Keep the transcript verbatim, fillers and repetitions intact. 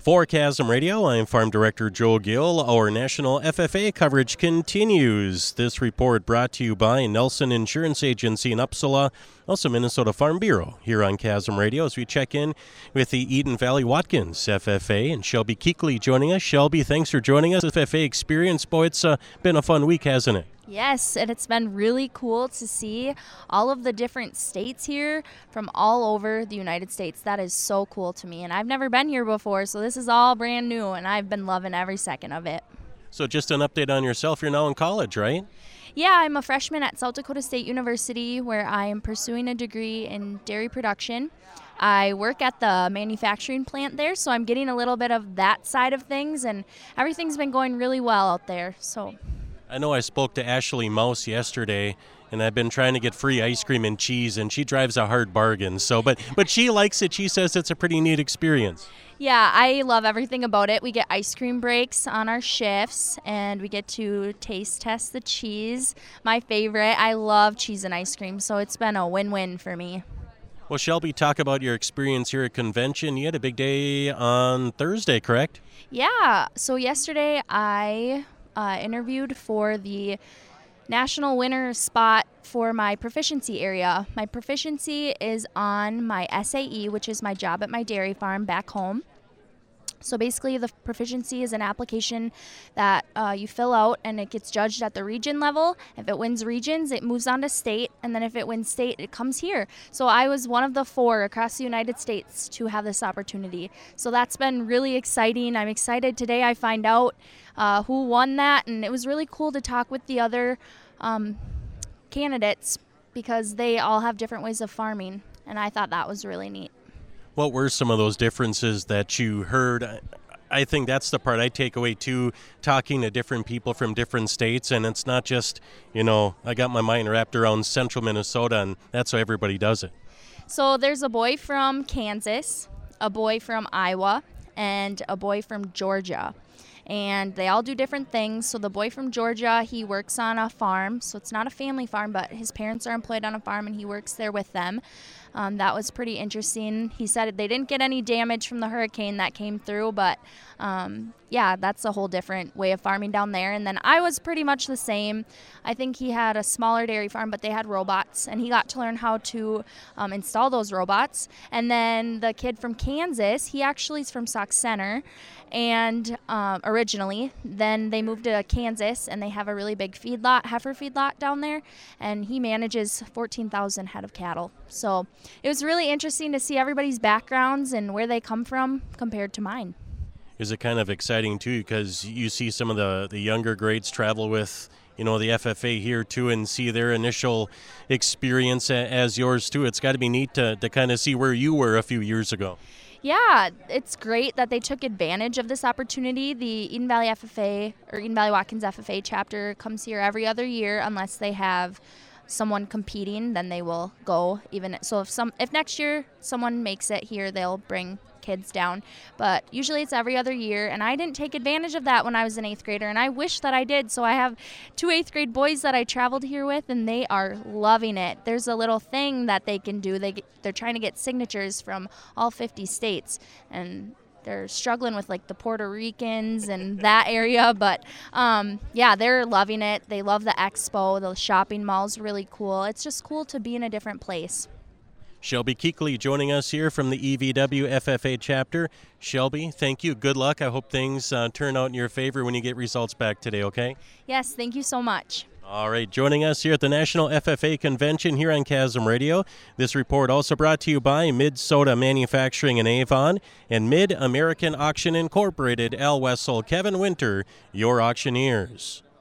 For Chasm Radio, I'm Farm Director Joe Gill. Our national F F A coverage continues. This report brought to you by Nelson Insurance Agency in Uppsala, also Minnesota Farm Bureau, here on Chasm Radio as we check in with the Eden Valley Watkins F F A and Shelby Keekley joining us. Shelby, thanks for joining us. F F A experience, boy, it's uh, been a fun week, hasn't it? Yes, and it's been really cool to see all of the different states here from all over the United States. That is so cool to me, and I've never been here before, so this is all brand new, and I've been loving every second of it. So just an update on yourself. You're now in college, right? Yeah, I'm a freshman at South Dakota State University, where I am pursuing a degree in dairy production. I work at the manufacturing plant there, so I'm getting a little bit of that side of things, and everything's been going really well out there. So. I know I spoke to Ashley Mouse yesterday, and I've been trying to get free ice cream and cheese, and she drives a hard bargain. So, but but she likes it. She says it's a pretty neat experience. Yeah, I love everything about it. We get ice cream breaks on our shifts, and we get to taste test the cheese. My favorite. I love cheese and ice cream, so it's been a win-win for me. Well, Shelby, talk about your experience here at convention. You had a big day on Thursday, correct? Yeah. So yesterday I uh, interviewed for the national winner spot for my proficiency area. My proficiency is on my S A E, which is my job at my dairy farm back home. So basically the proficiency is an application that uh, you fill out, and it gets judged at the region level. If it wins regions, it moves on to state, and then if it wins state, it comes here. So I was one of the four across the United States to have this opportunity. So that's been really exciting. I'm excited today I find out uh, who won that, and it was really cool to talk with the other um, candidates because they all have different ways of farming, and I thought that was really neat. What were some of those differences that you heard? I think that's the part I take away too, talking to different people from different states, and it's not just, you know, I got my mind wrapped around central Minnesota, and that's how everybody does it. So there's a boy from Kansas, a boy from Iowa, and a boy from Georgia. And they all do different things. So the boy from Georgia, he works on a farm. So it's not a family farm, but his parents are employed on a farm, and he works there with them. Um, that was pretty interesting. He said they didn't get any damage from the hurricane that came through, but um, yeah, that's a whole different way of farming down there. And then I was pretty much the same. I think he had a smaller dairy farm, but they had robots, and he got to learn how to um, install those robots. And then the kid from Kansas, he actually is from Sauk Center, and um, originally, then they moved to Kansas, and they have a really big feedlot, heifer feedlot down there, and he manages fourteen thousand head of cattle. So it was really interesting to see everybody's backgrounds and where they come from compared to mine. Is it kind of exciting too, because you see some of the, the younger grades travel with, you know, the F F A here too, and see their initial experience as yours too. It's got to be neat to, to kind of see where you were a few years ago. Yeah, it's great that they took advantage of this opportunity. The Eden Valley F F A, or Eden Valley Watkins F F A chapter, comes here every other year unless they have someone competing, then they will go. Even so, if some if next year someone makes it here, they'll bring kids down, but usually it's every other year, and I didn't take advantage of that when I was an eighth grader, and I wish that I did. So I have two eighth grade boys that I traveled here with, and they are loving it. There's a little thing that they can do. They get, they're trying to get signatures from all fifty states, and they're struggling with like the Puerto Ricans and that area, but um, yeah, they're loving it. They love the expo. The shopping mall's really cool. It's just cool to be in a different place. Shelby Keekley joining us here from the E V W F F A chapter. Shelby, thank you. Good luck. I hope things uh, turn out in your favor when you get results back today, okay? Yes, thank you so much. All right, joining us here at the National F F A Convention here on Chasm Radio. This report also brought to you by Mid-Soda Manufacturing in Avon and Mid-American Auction Incorporated, Al Wessel, Kevin Winter, your auctioneers.